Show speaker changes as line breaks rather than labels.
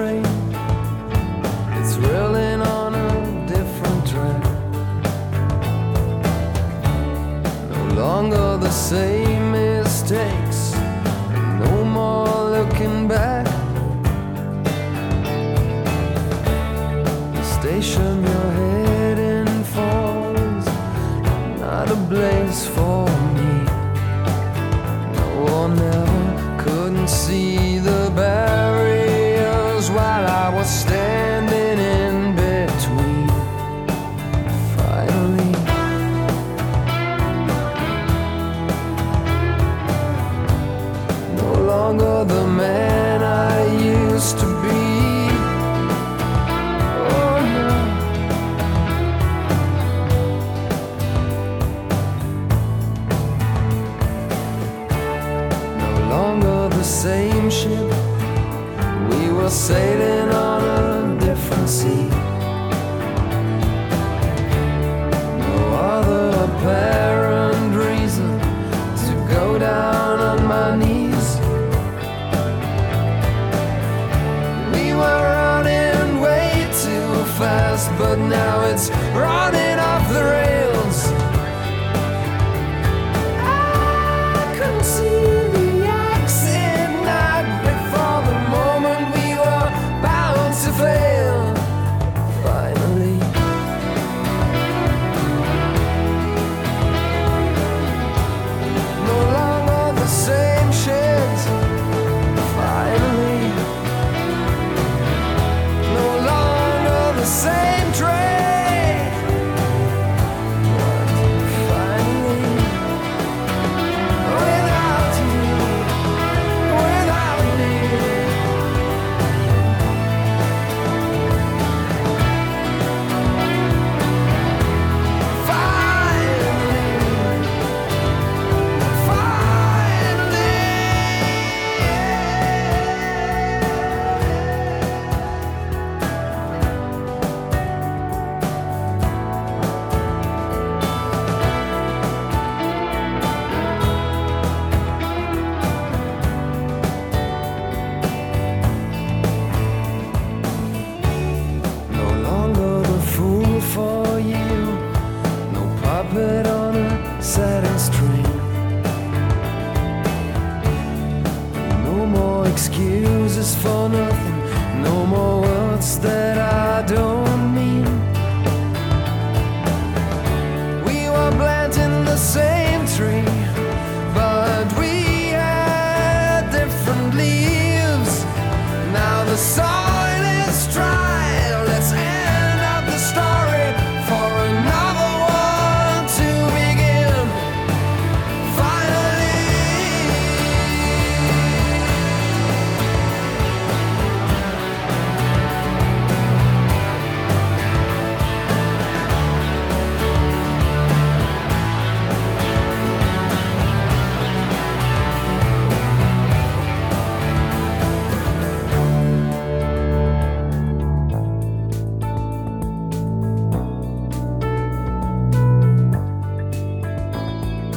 train, it's reeling on a different track. No longer the same mistakes, no more looking back. The station you're heading for is not a place for me. No one ever couldn't see the barriers while I was standing in between. Finally, no longer the man I used to be. Oh no. No longer the same ship, we were sailing on a different sea. No other apparent reason to go down on my knees. We were running way too fast, but now it's running off the rails.